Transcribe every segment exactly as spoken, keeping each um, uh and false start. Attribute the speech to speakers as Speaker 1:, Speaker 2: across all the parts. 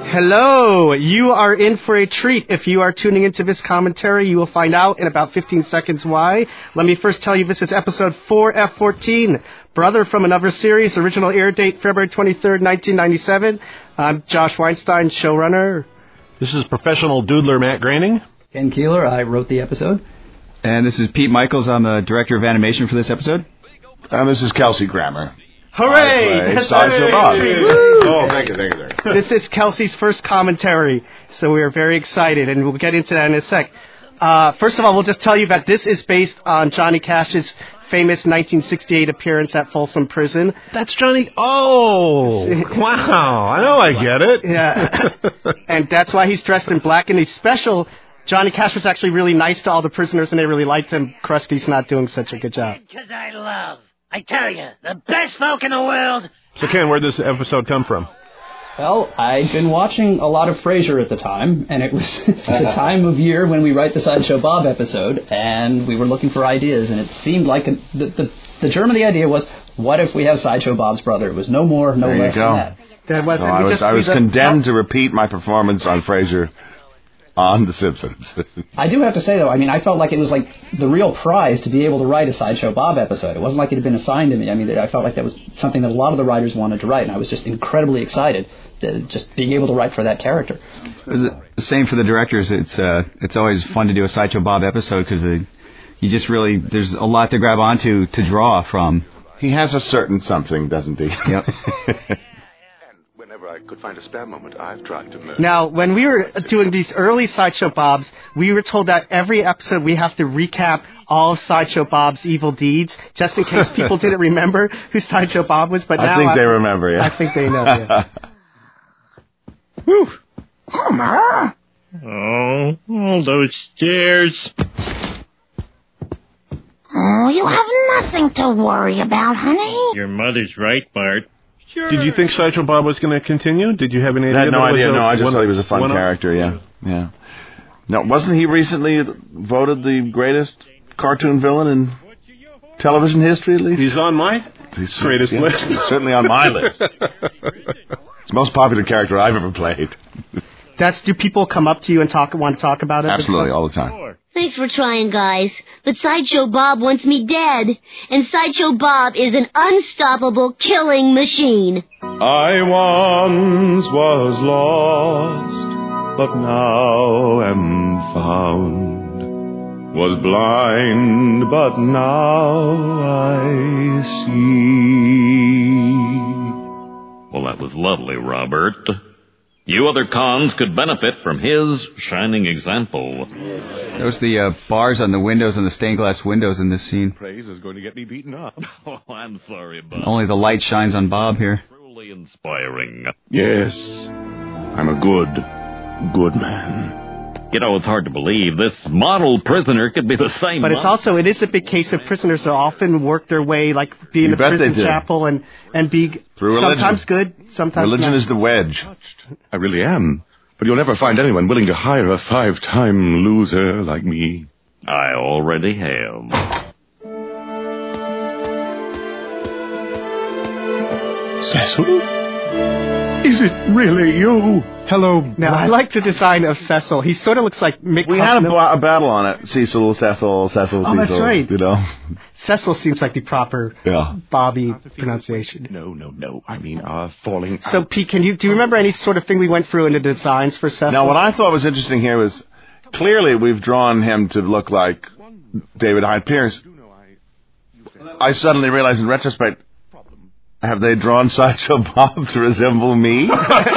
Speaker 1: Hello, you are in for a treat. If you are tuning into this commentary, you will find out in about fifteen seconds why. Let me first tell you this is episode four F fourteen, Brother from Another Series, original air date February twenty-third, nineteen ninety-seven. I'm Josh Weinstein, showrunner.
Speaker 2: This is professional doodler Matt Groening.
Speaker 3: Ken Keeler, I wrote the episode.
Speaker 4: And this is Pete Michaels, I'm the director of animation for this episode.
Speaker 5: And this is Kelsey Grammer.
Speaker 1: Hooray!
Speaker 5: That's Sideshow Bob. Oh, thank you, thank you, thank you.
Speaker 1: This is Kelsey's first commentary, so we are very excited, and we'll get into that in a sec. Uh, first of all, we'll just tell you that this is based on Johnny Cash's famous nineteen sixty-eight appearance at Folsom Prison.
Speaker 2: That's Johnny. Oh, wow. I know I get it.
Speaker 1: Yeah. And that's why he's dressed in black. In the special, Johnny Cash was actually really nice to all the prisoners, and they really liked him. Krusty's not doing such a good job.
Speaker 6: Because I love, I tell you, the best folk in the world.
Speaker 2: So, Ken, where'd this episode come from?
Speaker 3: Well, I'd been watching a lot of Frasier at the time, and it was the time of year when we write the Sideshow Bob episode, and we were looking for ideas, and it seemed like a, the, the the germ of the idea was, what if we have Sideshow Bob's brother? It was no more, no
Speaker 5: there
Speaker 3: less
Speaker 5: you go.
Speaker 3: than that.
Speaker 1: That was,
Speaker 5: no, I was, I was condemned to repeat my performance on Frasier on The Simpsons.
Speaker 3: I do have to say, though, I mean, I felt like it was like the real prize to be able to write a Sideshow Bob episode. It wasn't like it had been assigned to me. I mean, I felt like that was something that a lot of the writers wanted to write, and I was just incredibly excited to just being able to write for that character.
Speaker 4: It was the same for the directors. It's uh, it's always fun to do a Sideshow Bob episode because you just really, there's a lot to grab onto to draw from.
Speaker 5: He has a certain something, doesn't he?
Speaker 4: Yep.
Speaker 7: Whenever I could find a spare moment, I've tried to murder.
Speaker 1: Now, when we were doing these early Sideshow Bobs, we were told that every episode we have to recap all of Sideshow Bob's evil deeds, just in case people didn't remember who Sideshow Bob was. But
Speaker 5: I
Speaker 1: now
Speaker 5: think
Speaker 1: I,
Speaker 5: they remember, yeah.
Speaker 1: I think they know, yeah.
Speaker 5: Whew.
Speaker 8: Homer! Oh, all those stairs.
Speaker 6: Oh, you have nothing to worry about, honey.
Speaker 8: Your mother's right, Bart. Sure.
Speaker 2: Did you think Sideshow Bob was going to continue? Did you have any idea?
Speaker 5: I had no
Speaker 2: that
Speaker 5: idea.
Speaker 2: was a,
Speaker 5: No, I just
Speaker 2: one,
Speaker 5: thought he was a fun
Speaker 2: one
Speaker 5: character, yeah. Yeah. No, wasn't he recently voted the greatest cartoon villain in television history, at least?
Speaker 2: He's on my
Speaker 5: He's,
Speaker 2: greatest
Speaker 5: yeah,
Speaker 2: list.
Speaker 5: He's certainly on my list. It's the most popular character I've ever played.
Speaker 1: That's, do people come up to you and talk, want to talk about it?
Speaker 5: Absolutely, all the time.
Speaker 9: Thanks for trying, guys. But Sideshow Bob wants me dead. And Sideshow Bob is an unstoppable killing machine.
Speaker 10: I once was lost, but now am found. Was blind, but now I see.
Speaker 11: Well, that was lovely, Robert. You other cons could benefit from his shining example.
Speaker 4: Notice the uh, bars on the windows and the stained glass windows in this scene.
Speaker 7: Praise is going to get me beaten up.
Speaker 11: Oh, I'm sorry, Bob.
Speaker 4: Only the light shines on Bob here.
Speaker 11: Truly inspiring.
Speaker 7: Yes, I'm a good, good man.
Speaker 11: You know, it's hard to believe this model prisoner could be the same.
Speaker 1: But it's also, it is a big case of prisoners that often work their way, like be in
Speaker 5: You
Speaker 1: a
Speaker 5: bet
Speaker 1: prison
Speaker 5: they do.
Speaker 1: chapel and, and be
Speaker 5: Through
Speaker 1: sometimes
Speaker 5: religion.
Speaker 1: good, sometimes
Speaker 5: Religion
Speaker 1: not.
Speaker 5: is the wedge.
Speaker 7: I really am. But you'll never find anyone willing to hire a five-time loser like me.
Speaker 11: I already have.
Speaker 7: Cecil? Is it really you?
Speaker 2: Hello.
Speaker 1: Now, I like the design of Cecil. He sort of looks like Mick
Speaker 5: We had a,
Speaker 1: Hucknall.
Speaker 5: ba- a battle on it. Cecil, Cecil, Cecil,
Speaker 1: Oh,
Speaker 5: Cecil.
Speaker 1: that's right.
Speaker 5: You know?
Speaker 1: Cecil seems like the proper
Speaker 5: Yeah.
Speaker 1: Bobby pronunciation.
Speaker 7: No, no, no. I mean, uh, falling
Speaker 1: So,
Speaker 7: out.
Speaker 1: Pete, can you do you remember any sort of thing we went through in the designs for Cecil?
Speaker 5: Now, what I thought was interesting here was clearly we've drawn him to look like David Hyde Pierce. I suddenly realized in retrospect, have they drawn Sideshow Bob to resemble me?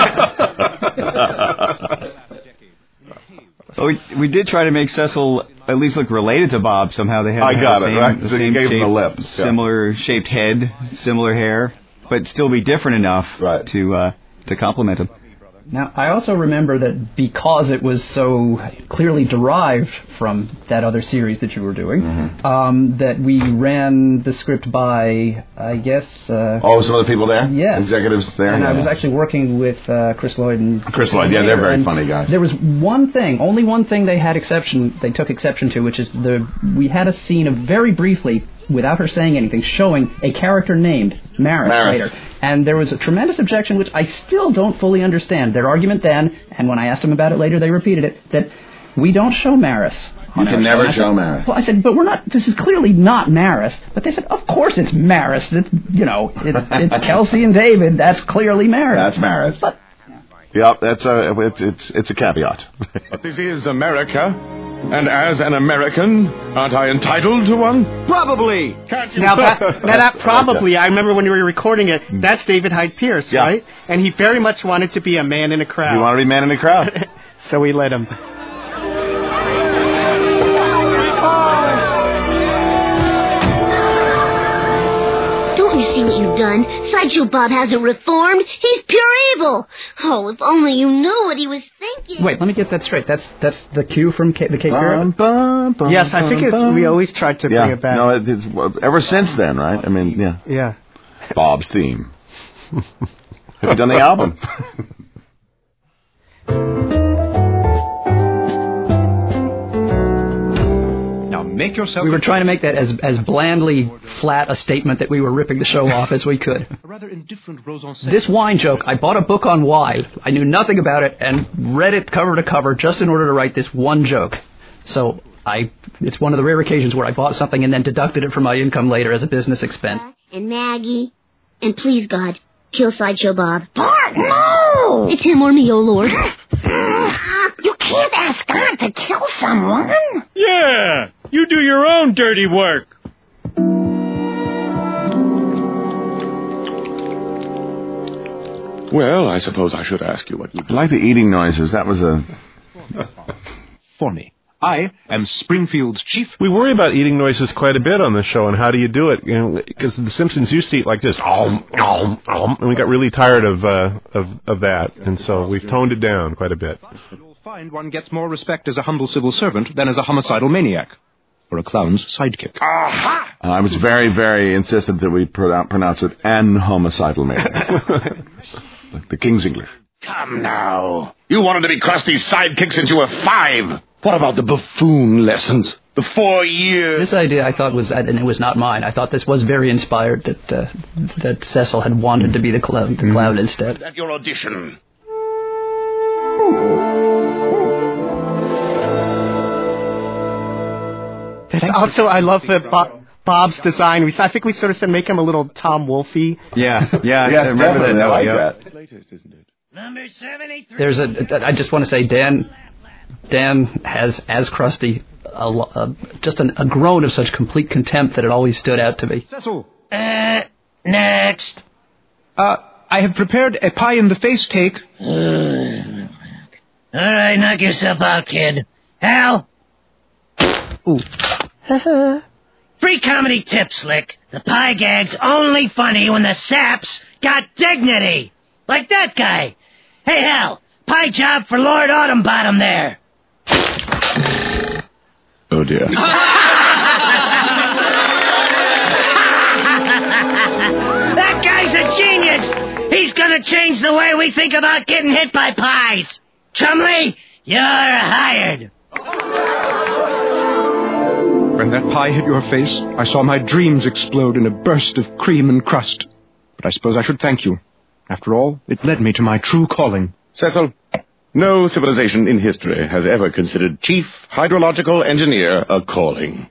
Speaker 4: Well, we, we did try to make Cecil at least look related to Bob somehow. They had
Speaker 5: I
Speaker 4: the
Speaker 5: got it,
Speaker 4: same,
Speaker 5: right?
Speaker 4: the
Speaker 5: So you
Speaker 4: same
Speaker 5: gave him
Speaker 4: shape,
Speaker 5: the lips, yeah.
Speaker 4: similar shaped head, similar hair, but still be different enough
Speaker 5: Right.
Speaker 4: to uh, to complement him.
Speaker 3: Now, I also remember that because it was so clearly derived from that other series that you were doing,
Speaker 5: Mm-hmm.
Speaker 3: um, that we ran the script by, I guess... Uh,
Speaker 5: Oh, some other people there?
Speaker 3: Yes.
Speaker 5: Executives there?
Speaker 3: And
Speaker 5: yeah.
Speaker 3: I was actually working with uh, Chris Lloyd and...
Speaker 5: Chris Lloyd, yeah, they're very
Speaker 3: and
Speaker 5: funny guys.
Speaker 3: There was one thing, only one thing they had exception, they took exception to, which is the we had a scene of very briefly without her saying anything, showing a character named Maris,
Speaker 5: Maris.
Speaker 3: later. And there was a tremendous objection, which I still don't fully understand. Their argument then, and when I asked them about it later, they repeated it, that we don't show Maris.
Speaker 5: You can never show
Speaker 3: said,
Speaker 5: Maris.
Speaker 3: Well, I said, but we're not, this is clearly not Maris. But they said, of course it's Maris. It, you know, it, it's Kelsey and David. That's clearly Maris.
Speaker 5: That's Maris.
Speaker 3: But,
Speaker 5: Yep, that's a, it's, it's, it's a caveat.
Speaker 7: But this is America, and as an American, aren't I entitled to one?
Speaker 4: Probably.
Speaker 7: Can't you?
Speaker 1: Now that, now that probably, I remember when we were recording it, that's David Hyde Pierce,
Speaker 5: Yeah.
Speaker 1: right? And he very much wanted to be a man in a crowd.
Speaker 5: You want to be man in the crowd?
Speaker 1: So we let him.
Speaker 9: Don't you see what you've done? Sideshow Bob hasn't reformed. He's pure evil. Oh, if only you knew what he was thinking.
Speaker 3: wait, let me get that straight. That's that's the cue from K- the Cape Fear?
Speaker 5: Bum, bum, bum,
Speaker 1: Yes, I think it's,
Speaker 5: bum.
Speaker 1: we always tried to
Speaker 5: yeah.
Speaker 1: bring it back.
Speaker 5: No, it, it's ever since then, right? I mean, yeah.
Speaker 1: Yeah.
Speaker 5: Bob's theme. Have you done the album?
Speaker 2: Now make yourself...
Speaker 3: We were trying to make that as as blandly flat a statement that we were ripping the show off as we could.
Speaker 2: A rather indifferent Rosan
Speaker 3: This wine joke, I bought a book on wine. I knew nothing about it and read it cover to cover just in order to write this one joke. So I, it's one of the rare occasions where I bought something and then deducted it from my income later as a business expense.
Speaker 9: And Maggie. And please, God, kill Sideshow Bob.
Speaker 6: Bart, no!
Speaker 9: It's him or me, oh Lord.
Speaker 6: You can't ask God to kill someone.
Speaker 8: Yeah, you do your own dirty work.
Speaker 7: Well, I suppose I should ask you what you
Speaker 5: I like the eating noises. That was a...
Speaker 2: Funny. I am Springfield's chief.
Speaker 10: We worry about eating noises quite a bit on the show, and how do you do it? You know, because the Simpsons used to eat like this, om, om, om, and we got really tired of uh, of of that, and so we've toned it down quite a bit.
Speaker 2: You'll find one gets more respect as a humble civil servant than as a homicidal maniac. Or a clown's sidekick.
Speaker 5: Uh, I was very, very insistent that we pro- pronounce it an homicidal maniac. Like the King's English.
Speaker 7: Come now. You wanted to be Krusty's sidekick since you were five. What about the buffoon lessons? The four years?
Speaker 3: This idea I thought was, and it was not mine, I thought this was very inspired that uh, that Cecil had wanted to be the clown, the clown instead.
Speaker 7: At your audition.
Speaker 1: That's also, I love the Bob, Bob's design. We, I think we sort of said make him a little Tom Wolfe-y.
Speaker 4: Yeah, yeah,
Speaker 5: Yes,
Speaker 4: I remember that.
Speaker 5: definitely. I like
Speaker 4: yeah.
Speaker 5: that.
Speaker 7: Latest, isn't it?
Speaker 6: Number seventy-three.
Speaker 3: There's a, I just want to say, Dan, Dan has, as Krusty, a, lo- a, just an, a groan of such complete contempt that it always stood out to me.
Speaker 2: Cecil,
Speaker 6: Uh, next.
Speaker 2: uh, I have prepared a pie-in-the-face take.
Speaker 6: Uh, all right, knock yourself out, kid. Hal?
Speaker 3: Ooh.
Speaker 6: Free comedy tip, Slick. The pie gag's only funny when the saps got dignity. Like that guy. Hey, Hal, pie job for Lord Autumnbottom there.
Speaker 7: Oh, dear.
Speaker 6: That guy's a genius. He's gonna change the way we think about getting hit by pies. Chumley, you're hired.
Speaker 2: When that pie hit your face, I saw my dreams explode in a burst of cream and crust. But I suppose I should thank you. After all, it led me to my true calling.
Speaker 7: Cecil, no civilization in history has ever considered chief hydrological engineer a calling.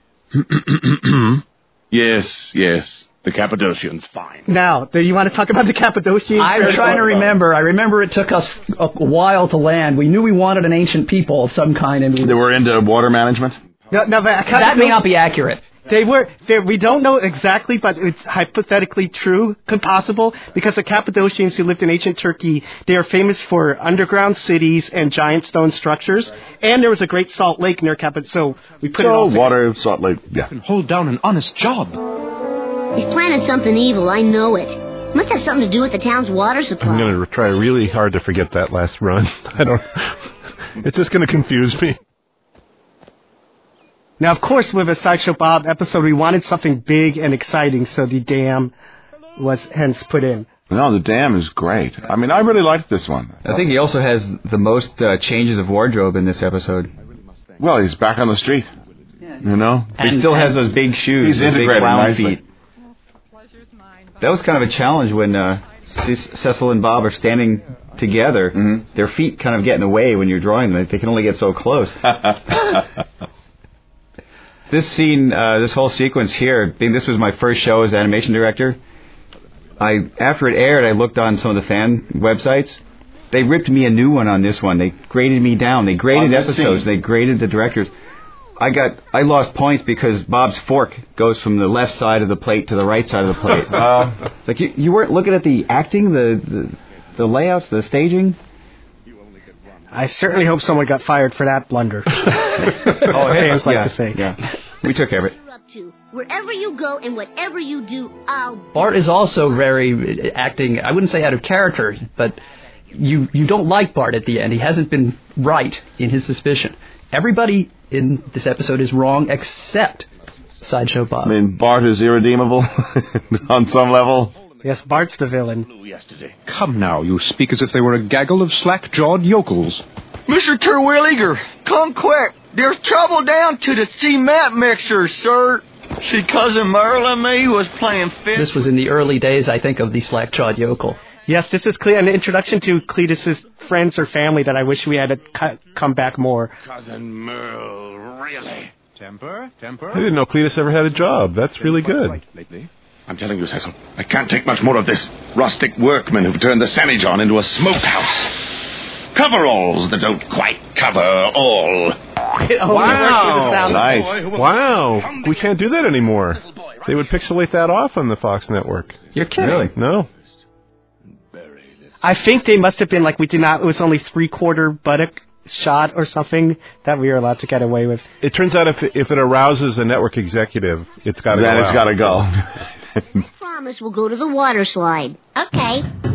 Speaker 7: Yes, yes. The Cappadocians, fine.
Speaker 1: Now, do you want to talk about the Cappadocians?
Speaker 3: I'm trying to remember. I remember it took us a while to land. We knew we wanted an ancient people of some kind, and we,
Speaker 5: They were into water management?
Speaker 1: No, no, but
Speaker 3: that may not be accurate.
Speaker 1: They were, they, we don't know exactly, but it's hypothetically true, could possible, because the Cappadocians who lived in ancient Turkey, they are famous for underground cities and giant stone structures, and there was a great salt lake near Cappadocia, so we put it all
Speaker 5: Oh,
Speaker 1: together.
Speaker 5: water, salt lake, yeah.
Speaker 2: Hold down an honest job.
Speaker 9: He's planning something evil, I know it. Must have something to do with the town's water supply.
Speaker 10: I'm going to try really hard to forget that last run. I don't... It's just going to confuse me.
Speaker 1: Now, of course, with a Sideshow Bob episode, we wanted something big and exciting, so the dam was hence put in.
Speaker 5: No, the dam is great. I mean, I really liked this one.
Speaker 4: I think he also has the most uh, changes of wardrobe in this episode.
Speaker 5: Well, he's back on the street. You know?
Speaker 4: He still has those big shoes.
Speaker 5: He's
Speaker 4: those big
Speaker 5: integrated
Speaker 4: round
Speaker 5: nicely.
Speaker 4: feet. That was kind of a challenge when uh, C- Cecil and Bob are standing together.
Speaker 5: Mm-hmm.
Speaker 4: Their feet kind of get in the way when you're drawing them. They can only get so close. This scene, uh, this whole sequence here, being this was my first show as animation director, I after it aired, I looked on some of the fan websites. They ripped me a new one on this one. They graded me down. They graded episodes. They graded the directors. I got I lost points because Bob's fork goes from the left side of the plate to the right side of the plate. uh, like you, you weren't looking at the acting, the, the the layouts, the staging.
Speaker 1: I certainly hope someone got fired for that blunder.
Speaker 4: Oh, hey,
Speaker 1: fans like
Speaker 4: yeah,
Speaker 1: to say.
Speaker 4: Yeah, we took care of it.
Speaker 9: Wherever you go and whatever you do, I'll...
Speaker 3: Bart is also very acting, I wouldn't say out of character, but you you don't like Bart at the end. He hasn't been right in his suspicion. Everybody in this episode is wrong except Sideshow Bob.
Speaker 5: I mean, Bart is irredeemable on some level.
Speaker 1: Yes, Bart's the villain.
Speaker 2: Come now, you speak as if they were a gaggle of slack-jawed yokels.
Speaker 12: Mister Terwilliger, come quick. There's trouble down to the cement mixer, sir. See, Cousin Merle and me was playing fit.
Speaker 3: This was in the early days, I think, of the slack-jawed yokel.
Speaker 1: Yes, this is Cle- an introduction to Cletus's friends or family that I wish we had to cu- come back more.
Speaker 7: Cousin Merle, really?
Speaker 2: Temper, temper. I didn't know Cletus ever had a job. That's really good.
Speaker 7: I'm telling you, Cecil, I can't take much more of this. Rustic workmen who've turned the Sanijon into a smokehouse. Coveralls that don't quite cover all.
Speaker 1: Oh,
Speaker 2: wow.
Speaker 5: Nice.
Speaker 2: Wow. We can't do that anymore. They would pixelate that off on the Fox network.
Speaker 3: You're kidding.
Speaker 4: Really?
Speaker 2: No.
Speaker 1: I think they must have been like we did not. It was only three-quarter buttock shot or something that we were allowed to get away with.
Speaker 2: It turns out if it, if it arouses a network executive, it's got to go.
Speaker 5: Then it's got to go.
Speaker 9: I promise we'll go to the water slide. Okay.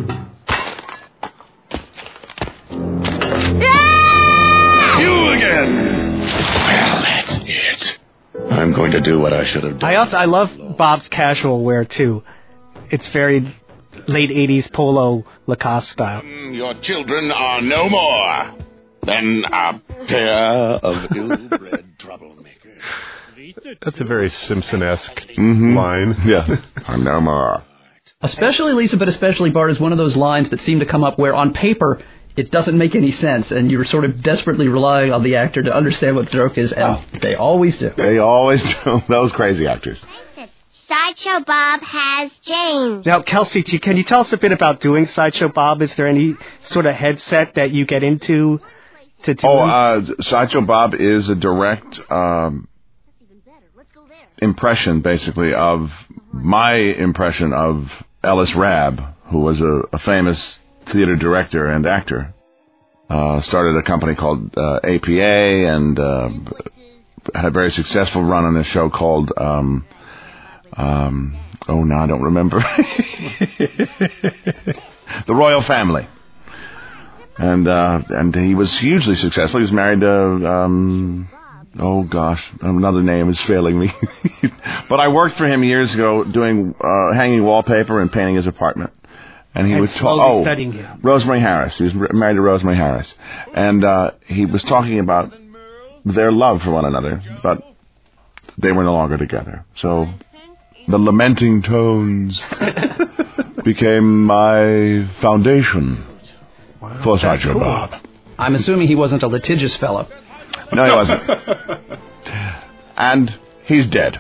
Speaker 7: You again! Well, that's it. I'm going to do what I should have done.
Speaker 1: I also I love Bob's casual wear too. It's very late eighties polo Lacoste style.
Speaker 7: Your children are no more than a pair of ill-bred troublemakers.
Speaker 2: That's a very Simpson-esque
Speaker 5: Mm-hmm.
Speaker 2: line.
Speaker 5: Yeah. I'm no more.
Speaker 3: Especially Lisa, but especially Bart is one of those lines that seem to come up where on paper it doesn't make any sense, and you're sort of desperately relying on the actor to understand what the joke is, and oh. they always do.
Speaker 5: They always do. Those crazy actors.
Speaker 9: Sideshow Bob has James.
Speaker 1: Now, Kelsey, can you tell us a bit about doing Sideshow Bob? Is there any sort of headset that you get into to do?
Speaker 5: Oh, uh, Sideshow Bob is a direct um, impression, basically, of my impression of Ellis Rabb, who was a, a famous theater director and actor. Uh, started a company called uh, A P A and uh, had a very successful run on a show called... Um, Um, oh, no, I don't remember. The Royal Family. And uh, and he was hugely successful. He was married to, um, oh, gosh, another name is failing me. But I worked for him years ago doing uh, hanging wallpaper and painting his apartment. And he
Speaker 1: and
Speaker 5: was talking. Oh,
Speaker 1: studying him.
Speaker 5: Rosemary Harris. He was married to Rosemary Harris. And uh, he was talking about their love for one another, but they were no longer together. So... the lamenting tones became my foundation wow, for Sideshow cool. Bob.
Speaker 3: I'm assuming he wasn't a litigious fellow.
Speaker 5: No, he wasn't. And he's dead.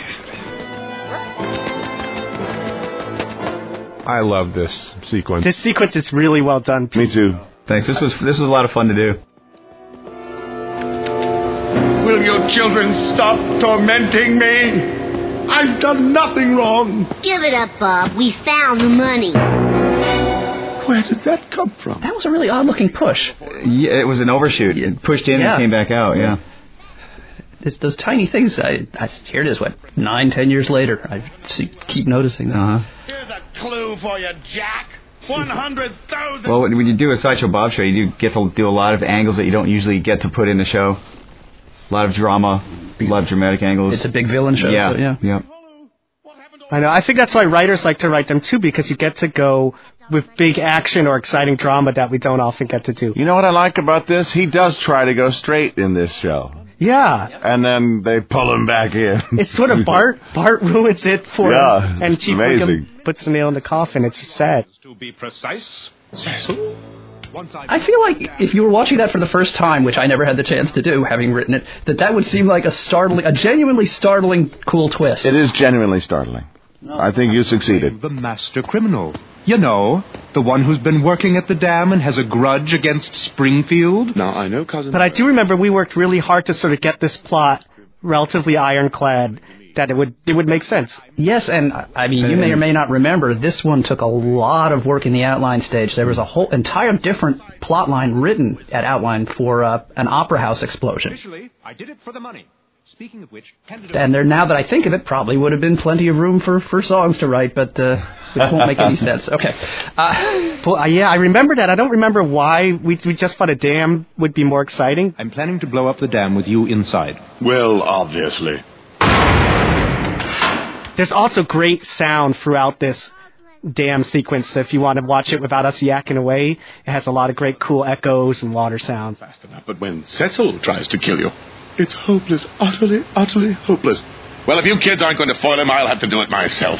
Speaker 2: I love this sequence.
Speaker 1: This sequence is really well done.
Speaker 5: Me too.
Speaker 4: Thanks. This was this was a lot of fun to do.
Speaker 7: Will your children stop tormenting me? I've done nothing wrong.
Speaker 9: Give it up, Bob. We found the money.
Speaker 7: Where did that come from?
Speaker 3: That was a really odd-looking push.
Speaker 4: Yeah, it was an overshoot. It pushed in
Speaker 3: yeah.
Speaker 4: and came back out, yeah.
Speaker 3: It's those tiny things. I, I Here it is, what, nine, ten years later. I see, keep noticing that.
Speaker 4: Uh-huh.
Speaker 7: Here's a clue for you, Jack. one hundred thousand.
Speaker 4: Well, when you do a Sideshow Bob show, you do get to do a lot of angles that you don't usually get to put in the show. A lot of drama, a lot of dramatic angles.
Speaker 3: It's a big villain show,
Speaker 4: yeah,
Speaker 3: so yeah.
Speaker 4: yeah.
Speaker 1: I know. I think that's why writers like to write them, too, because you get to go with big action or exciting drama that we don't often get to do.
Speaker 5: You know what I like about this? He does try to go straight in this show.
Speaker 1: Yeah.
Speaker 5: And then they pull him back in.
Speaker 1: It's sort of Bart. Bart ruins it for
Speaker 5: yeah,
Speaker 1: him. And Chief
Speaker 5: amazing.
Speaker 1: Wiggum puts the nail in the coffin. It's sad.
Speaker 2: To be precise,
Speaker 7: Cecil?
Speaker 3: I feel like if you were watching that for the first time, which I never had the chance to do, having written it, that that would seem like a startling, a genuinely startling, cool twist.
Speaker 5: It is genuinely startling. No. I think you succeeded.
Speaker 2: The master criminal. You know, the one who's been working at the dam and has a grudge against Springfield.
Speaker 7: Now, I know, cousin...
Speaker 1: But I do remember we worked really hard to sort of get this plot relatively ironclad, that it would it would make sense.
Speaker 3: Yes, and, I mean, you may or may not remember, this one took a lot of work in the outline stage. There was a whole entire different plot line written at Outline for uh, an opera house explosion.
Speaker 2: Initially, I did it for the money. Speaking of which,
Speaker 3: and there, now that I think of it, probably would have been plenty of room for, for songs to write, but uh, it won't make any sense. Okay.
Speaker 1: Uh, well, uh, yeah, I remember that. I don't remember why we we just thought a dam would be more exciting.
Speaker 2: I'm planning to blow up the dam with you inside.
Speaker 7: Well, obviously.
Speaker 1: There's also great sound throughout this dam sequence. If you want to watch it without us yakking away, it has a lot of great cool echoes and water sounds.
Speaker 7: Fast enough, but when Cecil tries to kill you, it's hopeless, utterly, utterly hopeless. Well, if you kids aren't going to foil him, I'll have to do it myself.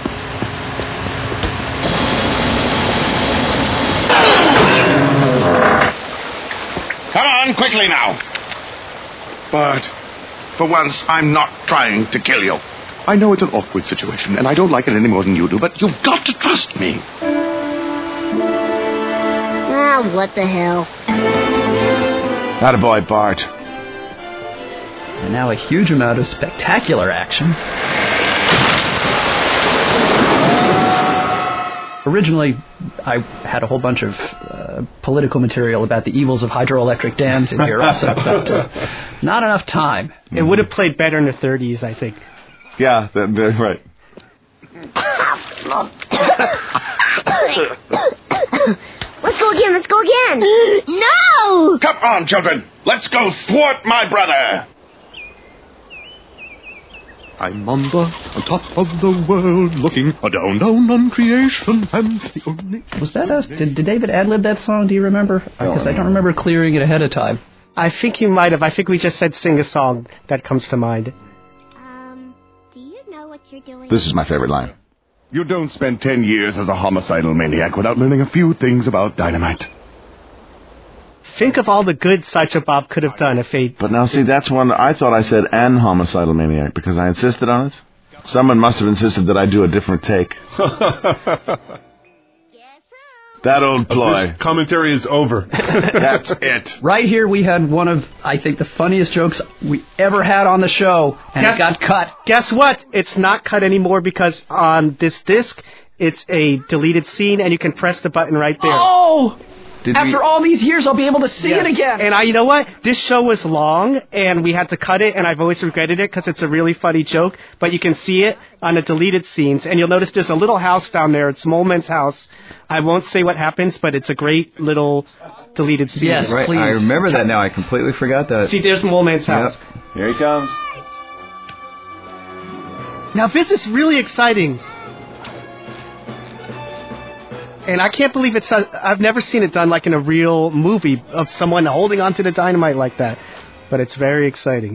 Speaker 7: Come on, quickly now. But, for once, I'm not trying to kill you. I know it's an awkward situation, and I don't like it any more than you do, but you've got to trust me.
Speaker 9: Ah, what the hell.
Speaker 5: Attaboy, Bart.
Speaker 3: And now a huge amount of spectacular action. Originally, I had a whole bunch of uh, political material about the evils of hydroelectric dams in here also, but uh, not enough time.
Speaker 1: It would have played better in the thirties, I think.
Speaker 5: Yeah, that, that, right.
Speaker 9: Let's go again, let's go again. No!
Speaker 7: Come on, children. Let's go thwart my brother.
Speaker 2: I'm on the on top of the world, looking down, down on creation, and the only...
Speaker 3: Was that a... Did, did David ad-lib that song, do you remember? Because I don't remember clearing it ahead of time.
Speaker 1: I think he might have. I think we just said sing a song. That comes to mind.
Speaker 9: Um, do you know what you're doing?
Speaker 5: This is my favorite line.
Speaker 7: You don't spend ten years as a homicidal maniac without learning a few things about dynamite.
Speaker 1: Think of all the good Sideshow Bob could have done if they...
Speaker 5: But now, see, that's one... I thought I said an homicidal maniac because I insisted on it. Someone must have insisted that I do a different take. That old ploy.
Speaker 10: This commentary is over.
Speaker 5: That's it.
Speaker 3: Right here we had one of, I think, the funniest jokes we ever had on the show, and
Speaker 1: guess,
Speaker 3: it got cut.
Speaker 1: Guess what? It's not cut anymore because on this disc, it's a deleted scene, and you can press the button right there.
Speaker 3: Oh!
Speaker 4: Did
Speaker 3: After
Speaker 4: we...
Speaker 3: all these years, I'll be able to see
Speaker 1: yes.
Speaker 3: it again.
Speaker 1: And I, you know what? This show was long, and we had to cut it, and I've always regretted it because it's a really funny joke. But you can see it on the deleted scenes, and you'll notice there's a little house down there. It's Moleman's house. I won't say what happens, but it's a great little deleted scene.
Speaker 3: Yes,
Speaker 4: right.
Speaker 3: please.
Speaker 4: I remember that now. I completely forgot that.
Speaker 1: See, there's Moleman's house.
Speaker 4: Yep.
Speaker 5: Here he comes.
Speaker 1: Now, this is really exciting. And I can't believe it's... Uh, I've never seen it done like in a real movie of someone holding onto the dynamite like that. But it's very exciting.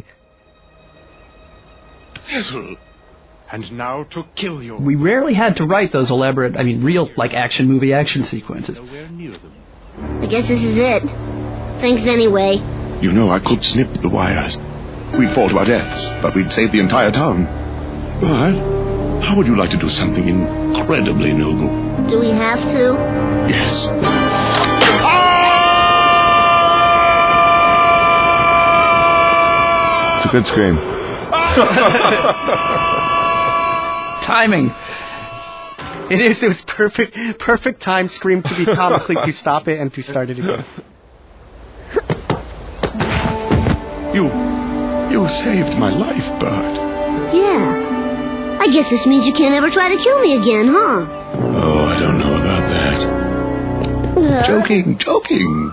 Speaker 7: Cecil.
Speaker 2: And now to kill you.
Speaker 3: We rarely had to write those elaborate, I mean, real, like, action movie action sequences.
Speaker 9: I guess this is it. Thanks anyway.
Speaker 7: You know, I could snip the wires. We'd fall to our deaths, but we'd save the entire town. But how would you like to do something incredibly noble?
Speaker 9: Do we have to?
Speaker 7: Yes.
Speaker 5: It's a good scream.
Speaker 3: Timing.
Speaker 1: It is. It was perfect. Perfect time scream to be comically to stop it and to start it again.
Speaker 7: You, you saved my life, Bart.
Speaker 9: Yeah. I guess this means you can't ever try to kill me again, huh?
Speaker 7: Oh, I don't know about that.
Speaker 9: Uh,
Speaker 7: Joking, joking.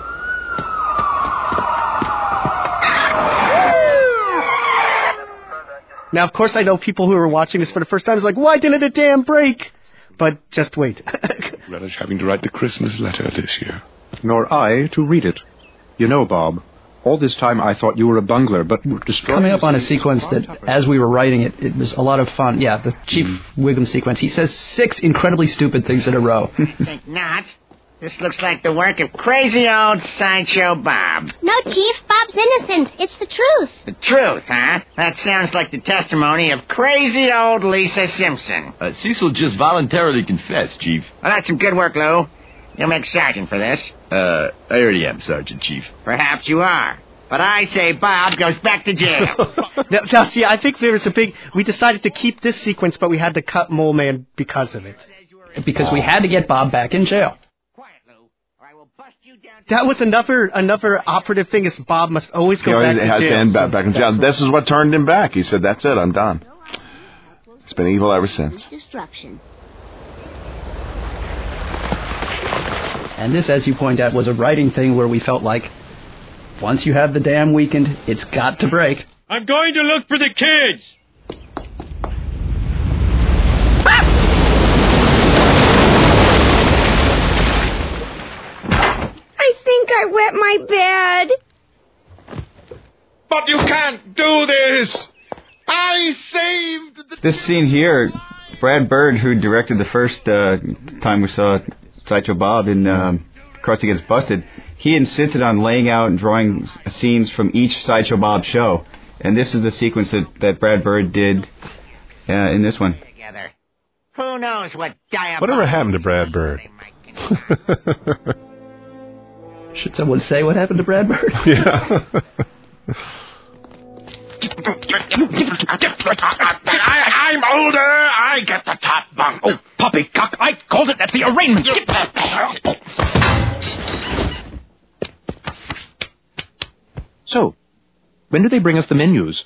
Speaker 1: Now, of course, I know people who are watching this for the first time is like, why didn't it damn break? But just wait.
Speaker 7: Relish having to write the Christmas letter this year.
Speaker 2: Nor I to read it. You know, Bob, All this time I thought you were a bungler, but were destroying...
Speaker 3: Coming up on a sequence that, as we were writing it, it was a lot of fun. Yeah, the Chief mm-hmm. Wiggum sequence. He says six incredibly stupid things in a row.
Speaker 6: Think not. This looks like the work of crazy old Sideshow Bob.
Speaker 9: No, Chief. Bob's innocent. It's the truth.
Speaker 6: The truth, huh? That sounds like the testimony of crazy old Lisa Simpson.
Speaker 13: Uh, Cecil just voluntarily confessed, Chief.
Speaker 6: Well, that's some good work, Lou. You'll make sergeant for this.
Speaker 13: Uh, I already am sergeant, Chief.
Speaker 6: Perhaps you are. But I say Bob goes back to jail.
Speaker 1: now, now, see, I think there was a big... We decided to keep this sequence, but we had to cut Mole Man because of it.
Speaker 3: Because oh. we had to get Bob back in jail.
Speaker 1: That was another another operative thing is Bob must always go
Speaker 5: he
Speaker 1: back
Speaker 5: always
Speaker 1: to
Speaker 5: has
Speaker 1: jail.
Speaker 5: to end
Speaker 1: So
Speaker 5: back, back in jail. This is what turned him back. He said, that's it, I'm done. It's been evil ever since.
Speaker 9: Destruction.
Speaker 3: And this, as you point out, was a writing thing where we felt like once you have the damn weekend, it's got to break.
Speaker 8: I'm going to look for the kids.
Speaker 14: I think I wet my bed.
Speaker 7: But you can't do this! I saved the...
Speaker 4: This scene here, Brad Bird, who directed the first uh, time we saw Sideshow Bob in um, Krusty Gets Busted, he insisted on laying out and drawing scenes from each Sideshow Bob show. And this is the sequence that, that Brad Bird did uh, in this one.
Speaker 6: Together. Who knows what diabolical...
Speaker 10: Whatever happened to Brad Bird?
Speaker 3: Should someone say what happened to Brad Bird?
Speaker 10: Yeah.
Speaker 7: I, I'm older. I get the top bunk.
Speaker 8: Oh, poppycock. I called it at the arraignment. Get back there.
Speaker 2: So, when do they bring us the menus?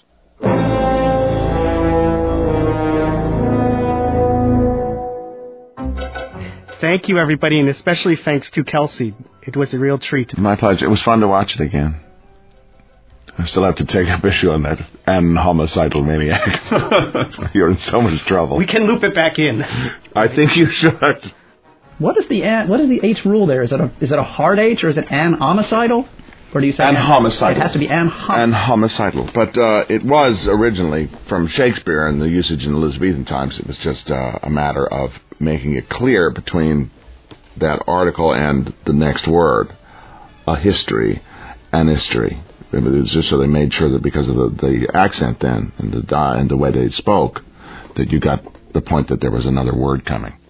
Speaker 1: Thank you, everybody, and especially thanks to Kelsey. It was a real treat.
Speaker 5: My pleasure. It was fun to watch it again. I still have to take up issue on that and homicidal maniac. You're in so much trouble.
Speaker 1: We can loop it back in.
Speaker 5: I think you should.
Speaker 3: What is the an, what is the H rule there? Is it a is it a hard H or is it an homicidal? Or do you say
Speaker 5: an,
Speaker 3: an
Speaker 5: homicidal?
Speaker 3: It has to be an hom-
Speaker 5: an homicidal. But uh, it was originally from Shakespeare and the usage in Elizabethan times. It was just uh, a matter of making it clear between that article and the next word, a history, an history. It's just so they made sure that because of the, the accent then and the and the way they spoke, that you got the point that there was another word coming.